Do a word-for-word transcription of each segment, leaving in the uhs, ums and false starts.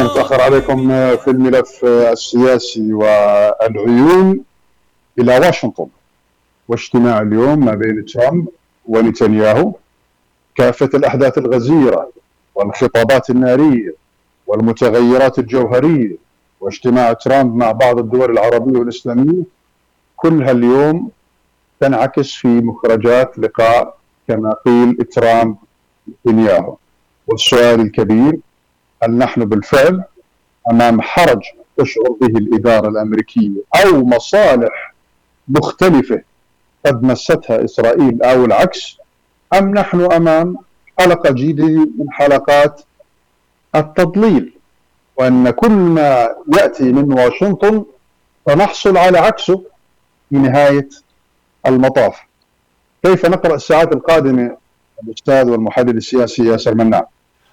نتأخر عليكم في الملف السياسي والعيون إلى واشنطن واجتماع اليوم ما بين ترامب ونتنياهو. كافة الأحداث الغزيرة والخطابات النارية والمتغيرات الجوهرية واجتماع ترامب مع بعض الدول العربية والإسلامية كلها اليوم تنعكس في مخرجات لقاء كما قيل ترامب نتنياهو. والسؤال الكبير: هل نحن بالفعل أمام حرج تشعر به الإدارة الأمريكية أو مصالح مختلفة قد مستها إسرائيل أو العكس، أم نحن أمام حلقة جديدة من حلقات التضليل، وأن كل ما يأتي من واشنطن سنحصل على عكسه في نهاية المطاف؟ كيف نقرأ الساعات القادمة الأستاذ والمحلل السياسي ياسر مناع؟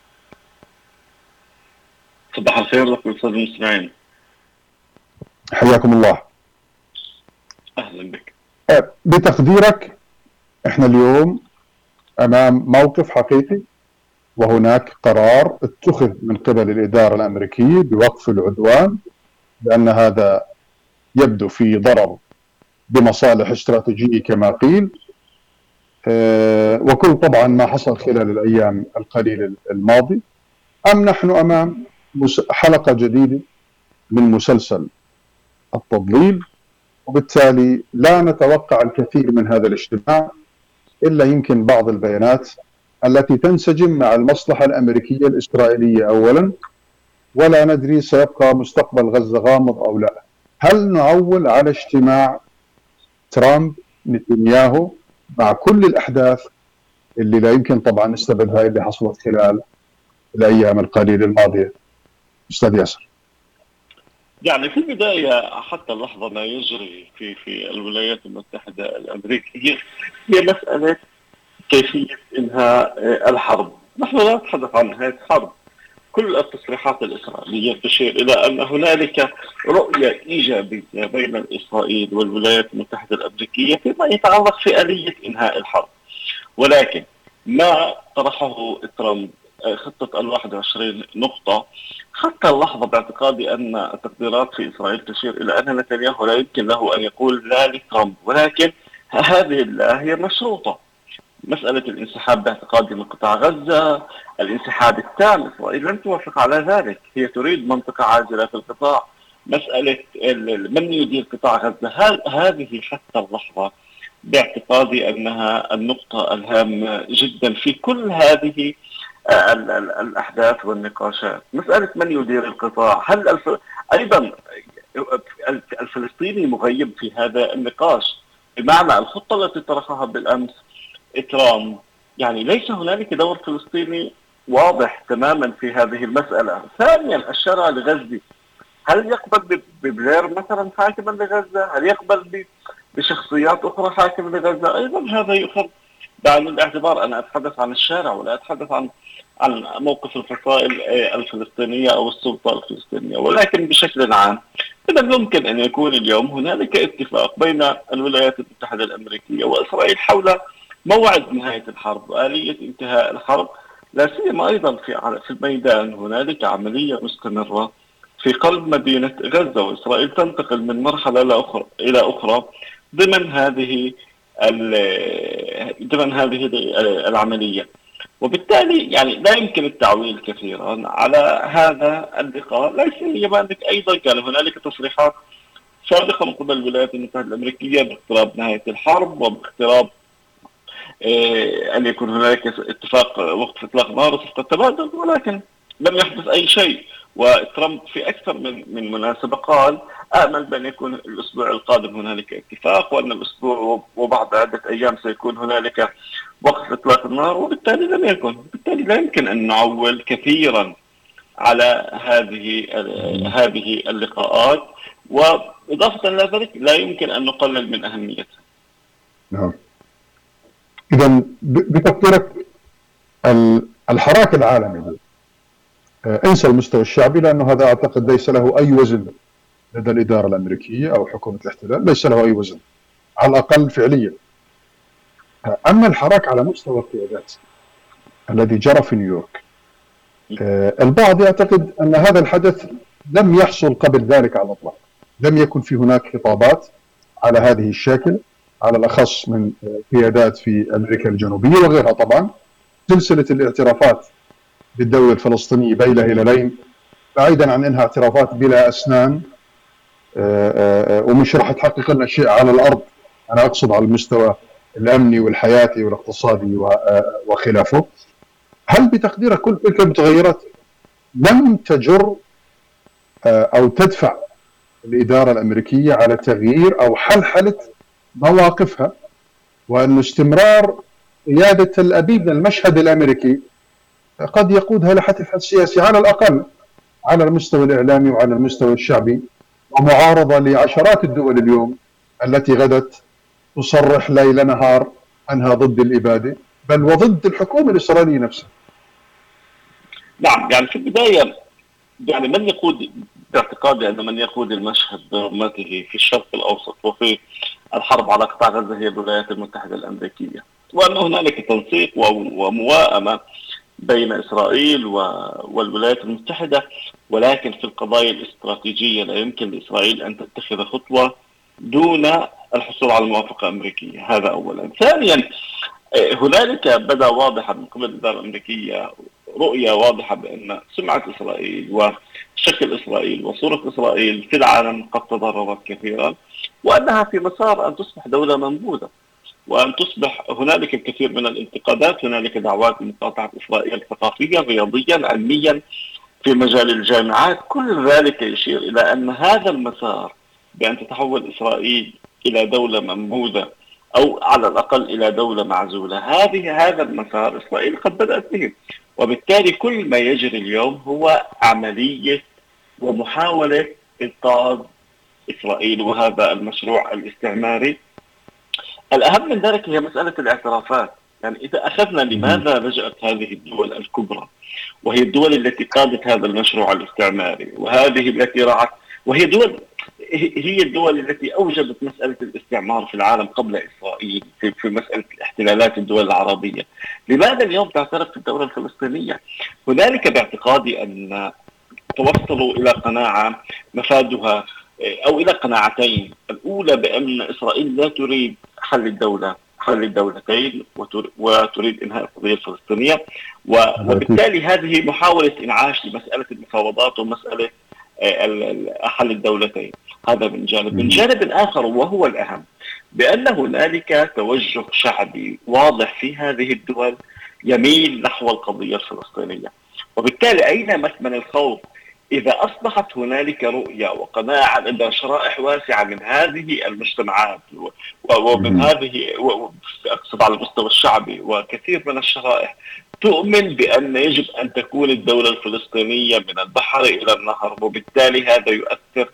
صباح الخير لكم أستاذ المستمعين. حياكم الله. أهلا بك. بتقديرك احنا اليوم أمام موقف حقيقي، وهناك قرار اتخذ من قبل الإدارة الأمريكية بوقف العدوان، لأن هذا يبدو في ضرر بمصالح استراتيجية كما قيل، وكل طبعا ما حصل خلال الأيام القليلة الماضية. أم نحن أمام حلقة جديدة من مسلسل التضليل؟ وبالتالي لا نتوقع الكثير من هذا الاجتماع إلا يمكن بعض البيانات التي تنسجم مع المصلحة الأمريكية الإسرائيلية أولا، ولا ندري سيبقى مستقبل غزة غامض أو لا. هل نعول على اجتماع ترامب نتنياهو مع كل الأحداث اللي لا يمكن طبعا نستبعدها اللي حصلت خلال الأيام القليلة الماضية؟ أستاذ ياسر. يعني في البداية حتى اللحظة ما يجري في في الولايات المتحدة الأمريكية هي مسألة كيفية إنهاء الحرب. نحن لا نتحدث عن نهاية حرب. كل التصريحات الإسرائيلية تشير إلى أن هنالك رؤية إيجابية بين إسرائيل والولايات المتحدة الأمريكية فيما يتعلق في آلية إنهاء الحرب، ولكن ما طرحه ترامب خطة الواحد وعشرين نقطة حتى اللحظة باعتقادي أن التقديرات في إسرائيل تشير إلى أن نتنياهو لا يمكن له أن يقول لا لترامب، ولكن هذه اللا هي مشروطة. مسألة الانسحاب باعتقادي من قطاع غزة، الانسحاب التام، إسرائيل لم توافق على ذلك، هي تريد منطقة عاجلة في القطاع. مسألة من يدير قطاع غزة، هل هذه حتى اللحظة باعتقادي أنها النقطة الهامة جدا في كل هذه الأحداث والنقاشات. مسألة من يدير القطاع، هل الف... أيضا الفلسطيني مغيب في هذا النقاش، بمعنى الخطة التي طرحها بالأمس ترامب يعني ليس هنالك دور فلسطيني واضح تماما في هذه المسألة. ثانيا الشارع الغزي، هل يقبل ببلير مثلا حاكما لغزة؟ هل يقبل بشخصيات أخرى حاكمة لغزة؟ أيضا هذا يؤخذ بعين الاعتبار. أنا أتحدث عن الشارع ولا أتحدث عن عن موقف الفصائل الفلسطينية أو السلطة الفلسطينية. ولكن بشكل عام إذا يمكن أن يكون اليوم هنالك اتفاق بين الولايات المتحدة الأمريكية وإسرائيل حول موعد نهاية الحرب وآلية انتهاء الحرب، لا سيما أيضا في في الميدان هنالك عملية مستمرة في قلب مدينة غزة، وإسرائيل تنتقل من مرحلة لأخرى إلى أخرى ضمن هذه ضمن هذه العملية. وبالتالي يعني لا يمكن التعويل كثيرا على هذا اللقاء، لا سيما أنك أيضا كان هنالك تصريحات سابقة من قبل الولايات المتحدة الأمريكية باقتراب نهاية الحرب وباقتراب أن يكون هناك اتفاق وقف إطلاق نار وصفقة تبادل، ولكن لم يحدث أي شيء. وترامب في أكثر من من مناسبة قال آمل بأن يكون الأسبوع القادم هنالك اتفاق، وأن الأسبوع وبعد عدة أيام سيكون هنالك وقف إطلاق النار، وبالتالي لم يكن. بالتالي لا يمكن أن نعول كثيرا على هذه هذه اللقاءات، وإضافة إلى ذلك لا يمكن أن نقلل من أهميتها. نعم. إذا بتقديرك الحراك العالمي، انسى المستوى الشعبي لأنه هذا أعتقد ليس له أي وزن لدى الإدارة الأمريكية أو حكومة الاحتلال، ليس له أي وزن على الأقل فعليا. أما الحراك على مستوى القيادات الذي جرى في نيويورك البعض يعتقد أن هذا الحدث لم يحصل قبل ذلك على الإطلاق، لم يكن في هناك خطابات على هذه الشكل، على الأخص من قيادات في أمريكا الجنوبية وغيرها. طبعا سلسلة الاعترافات بالدولة الفلسطينية بيلة هلالين، بعيدا عن أنها اعترافات بلا أسنان ومش راح تحقق لنا شيء على الأرض، أنا أقصد على المستوى الأمني والحياتي والاقتصادي وخلافه. هل بتقديرك كل تلك المتغيرات لم تجر أو تدفع الإدارة الأمريكية على تغيير أو حلحلة مواقفها، وأن استمرار قيادة تل أبيب للمشهد الأمريكي قد يقودها لحتف سياسي على الأقل على المستوى الإعلامي وعلى المستوى الشعبي، ومعارضة لعشرات الدول اليوم التي غدت تصرح ليل نهار أنها ضد الإبادة بل وضد الحكومة الإسرائيلية نفسها؟ نعم، يعني في البداية يعني من يقود، باعتقادي أن من يقود المشهد برمته في الشرق الأوسط وفي الحرب على قطاع غزة هي الولايات المتحدة الأمريكية، وأن هنالك تنسيق ومواءمة بين إسرائيل والولايات المتحدة، ولكن في القضايا الاستراتيجية لا يمكن لإسرائيل أن تتخذ خطوة دون الحصول على موافقة أمريكية. هذا أولا. ثانيا، هنالك بدا واضحا من قبل الإدارة الأمريكية رؤية واضحة بأن سمعة إسرائيل وشكل إسرائيل وصورة إسرائيل في العالم قد تضررت كثيرا، وأنها في مسار أن تصبح دولة منبوذة وأن تصبح هنالك الكثير من الانتقادات، هنالك دعوات لمقاطعة إسرائيل ثقافيا رياضيا علميا في مجال الجامعات. كل ذلك يشير إلى أن هذا المسار بأن تتحول إسرائيل إلى دولة منبوذة أو على الأقل إلى دولة معزولة، هذه هذا المسار إسرائيل قد بدأت به، وبالتالي كل ما يجري اليوم هو عملية ومحاولة إنقاذ إسرائيل وهذا المشروع الاستعماري. الأهم من ذلك هي مسألة الاعترافات. يعني إذا أخذنا لماذا لجأت هذه الدول الكبرى وهي الدول التي قادت هذا المشروع الاستعماري، وهذه التي رعت، وهي دول هي الدول التي أوجدت مسألة الاستعمار في العالم قبل إسرائيل في, في مسألة احتلالات الدول العربية، لماذا اليوم تعترف في الدولة الفلسطينية؟ هنالك باعتقادي أن توصلوا إلى قناعة مفادها أو إلى قناعتين. الأولى بأن إسرائيل لا تريد حل الدولة حل الدولتين وتريد إنهاء القضية الفلسطينية، وبالتالي هذه محاولة إنعاش لمسألة المفاوضات ومسألة حل الدولتين. هذا من جانب. من جانب آخر وهو الأهم، بأن هنالك توجه شعبي واضح في هذه الدول يميل نحو القضية الفلسطينية، وبالتالي أين مكمن الخوف؟ إذا أصبحت هنالك رؤية وقناعة لدى شرائح واسعة من هذه المجتمعات ومن هذه، أقصد على المستوى الشعبي، وكثير من الشرائح تؤمن بأن يجب أن تكون الدولة الفلسطينية من البحر إلى النهر، وبالتالي هذا يؤثر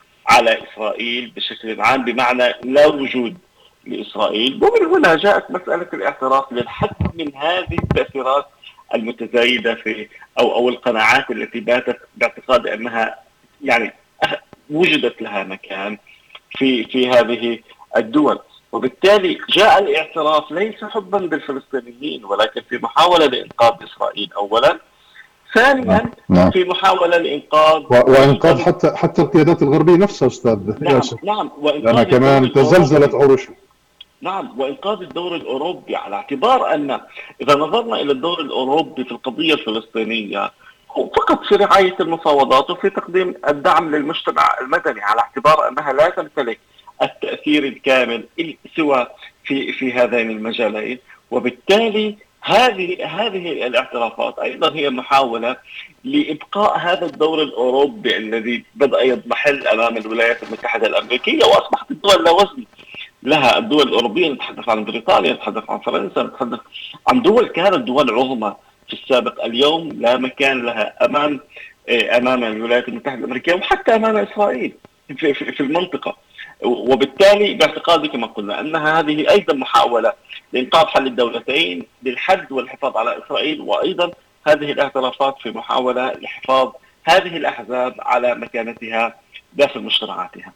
على إسرائيل بشكل عام، بمعنى لا وجود لإسرائيل. ومن هنا جاءت مسألة الاعتراف للحد من هذه التأثيرات المتزايدة في أو أو القناعات التي باتت باعتقاد أنها يعني وجدت لها مكان في في هذه الدول. وبالتالي جاء الاعتراف ليس حبا بالفلسطينيين، ولكن في محاولة لإنقاذ إسرائيل أولا، ثانيا نعم. في محاولة لإنقاذ وإنقاذ حتى حتى القيادات الغربية نفسها أستاذ نعم ياسر. نعم لأنها كمان تزلزلت عروشها. نعم، وإنقاذ الدور الأوروبي، على اعتبار أن إذا نظرنا إلى الدور الأوروبي في القضية الفلسطينية فقط في رعاية المفاوضات وفي تقديم الدعم للمجتمع المدني، على اعتبار أنها لا تمتلك التأثير الكامل سوى في في هذين المجالين. وبالتالي هذه هذه الاعترافات أيضا هي محاولة لإبقاء هذا الدور الأوروبي الذي بدأ يضمحل أمام الولايات المتحدة الأمريكية، وأصبحت الدول لا وزن لها. الدول الأوروبية، نتحدث عن بريطانيا، نتحدث عن فرنسا، نتحدث عن دول كانت دول عظمى في السابق، اليوم لا مكان لها أمام أمام الولايات المتحدة الأمريكية وحتى أمام إسرائيل في, في, في المنطقة. وبالتالي باعتقادي كما قلنا أنها هذه أيضا محاولة لإنقاذ حل الدولتين للحد والحفاظ على إسرائيل، وأيضا هذه الاعترافات في محاولة لحفاظ هذه الأحزاب على مكانتها داخل مجتمعاتها.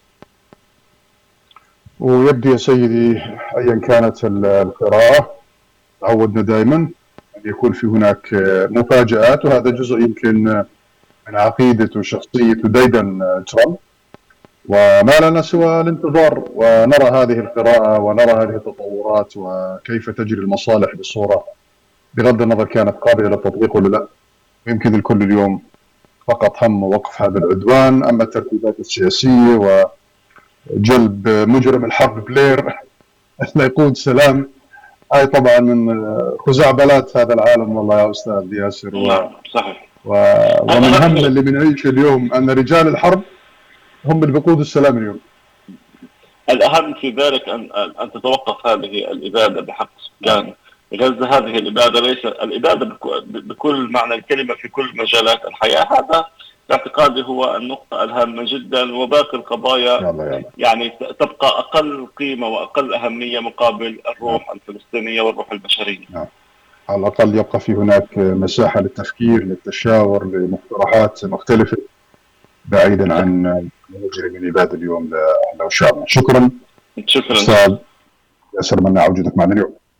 ويبدو يا سيدي أيا كانت القراءة، تعودنا دائما أن يكون في هناك مفاجآت، وهذا جزء يمكن من عقيدة وشخصية وديدن ترامب، وما لنا سوى الانتظار ونرى هذه القراءة ونرى هذه التطورات وكيف تجري المصالح بصورة بغض النظر كانت قابلة للتطبيق ولا لا. يمكن الكل اليوم فقط هم وقف هذا العدوان، أما الترتيبات السياسية وجلب مجرم الحرب بلير ليقود سلام، هاي طبعا من خزعبلات هذا العالم والله يا أستاذ ياسر. نعم صحيح. و... ومن هم اللي بنعيشه اليوم أن رجال الحرب هم اللي بيقودوا السلام اليوم. الأهم في ذلك أن أن تتوقف هذه الإبادة بحق سكان غزة. هذه الإبادة ليس الإبادة بكل معنى الكلمة في كل مجالات الحياة. هذا باعتقادي هو النقطة الهامة جدا، وباقي القضايا يلا يلا. يعني تبقى أقل قيمة وأقل أهمية مقابل الروح يلا. الفلسطينية والروح البشرية. يلا. على الأقل يبقى في هناك مساحة للتفكير للتشاور لمقترحات مختلفة بعيدا عن يجري من إبادة اليوم لشعبنا. شكرا شكرا أستاذ ياسر، مناع وجودك معنا اليوم.